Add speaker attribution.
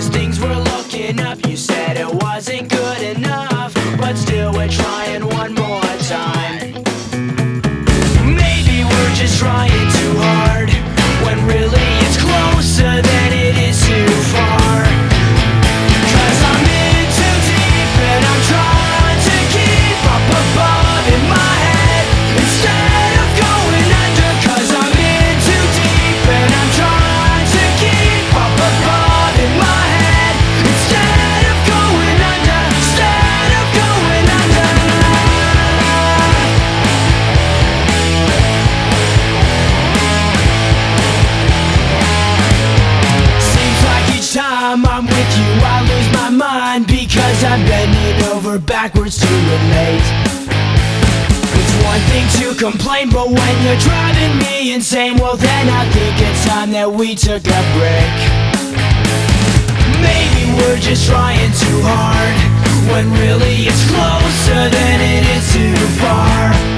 Speaker 1: 'cause things were looking up. You said it wasn't good enough, but still we're trying one more time. Maybe we're just trying too hard, when really it's closer than it is too far. 'Cause I'm in too deep and I'm trying to keep up above in my head instead of going under. 'Cause I'm in too deep and I'm trying to keep up above in my head instead of going under, instead of going under. Seems like each time I'm with you I lose my mind, because I'm bending over backwards to relate. It's one thing to complain, but when you're driving me insane, well then I think it's time that we took a break. Maybe we're just trying too hard, when really it's closer than it is too far.